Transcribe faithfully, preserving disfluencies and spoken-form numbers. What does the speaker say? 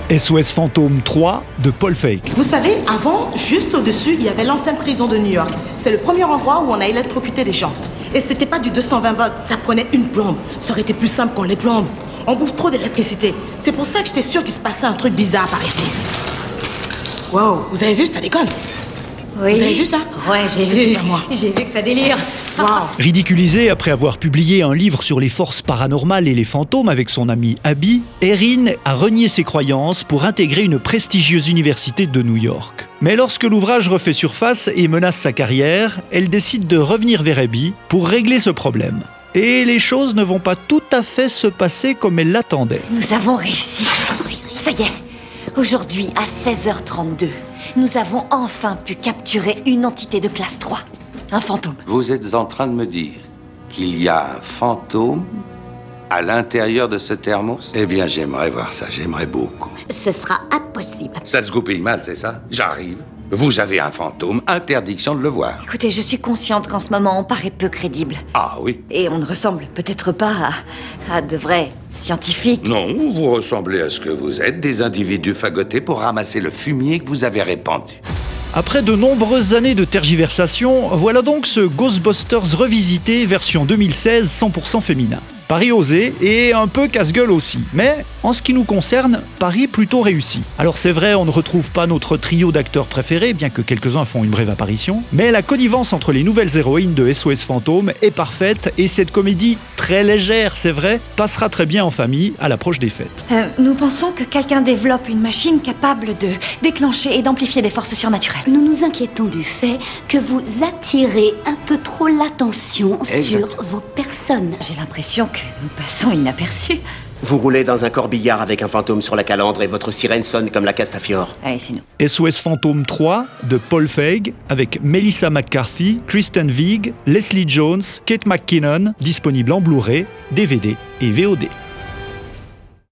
S O S Fantôme trois de Paul Feig. Vous savez, avant, juste au-dessus, il y avait l'ancienne prison de New York. C'est le premier endroit où on a électrocuté des gens. Et c'était pas du deux cent vingt volts, ça prenait une plombe. Ça aurait été plus simple qu'on les plombe. On bouffe trop d'électricité. C'est pour ça que j'étais sûre qu'il se passait un truc bizarre par ici. Wow, vous avez vu, ça déconne. Oui. Vous avez vu ça? Ouais, j'ai C'était vu. pas moi. J'ai vu que ça délire. Wow. Ridiculisée après avoir publié un livre sur les forces paranormales et les fantômes avec son amie Abby, Erin a renié ses croyances pour intégrer une prestigieuse université de New York. Mais lorsque l'ouvrage refait surface et menace sa carrière, elle décide de revenir vers Abby pour régler ce problème. Et les choses ne vont pas tout à fait se passer comme elle l'attendait. Nous avons réussi. Ça y est. Aujourd'hui, à seize heures trente-deux, nous avons enfin pu capturer une entité de classe trois. Un fantôme. Vous êtes en train de me dire qu'il y a un fantôme à l'intérieur de ce thermos? Eh bien, j'aimerais voir ça, j'aimerais beaucoup. Ce sera impossible. Ça se goupille mal, c'est ça? J'arrive. Vous avez un fantôme, interdiction de le voir. Écoutez, je suis consciente qu'en ce moment, on paraît peu crédible. Ah oui? Et on ne ressemble peut-être pas à, à de vrais scientifiques. Non, vous ressemblez à ce que vous êtes, des individus fagotés pour ramasser le fumier que vous avez répandu. Après de nombreuses années de tergiversation, voilà donc ce Ghostbusters revisité version deux mille seize cent pour cent féminin. Pari osé et un peu casse-gueule aussi, mais en ce qui nous concerne, pari plutôt réussi. Alors c'est vrai, on ne retrouve pas notre trio d'acteurs préférés, bien que quelques-uns font une brève apparition, mais la connivence entre les nouvelles héroïnes de S O S Fantôme est parfaite et cette comédie, très légère c'est vrai, passera très bien en famille à l'approche des fêtes. Euh, nous pensons que quelqu'un développe une machine capable de déclencher et d'amplifier des forces surnaturelles. Nous nous inquiétons du fait que vous attirez un peu trop l'attention sur vos personnes. J'ai l'impression que nous passons inaperçus. Vous roulez dans un corbillard avec un fantôme sur la calandre et votre sirène sonne comme la Castafiore. Allez, c'est nous. S O S Fantôme trois de Paul Feig avec Melissa McCarthy, Kristen Wiig, Leslie Jones, Kate McKinnon, disponible en Blu-ray, D V D et V O D.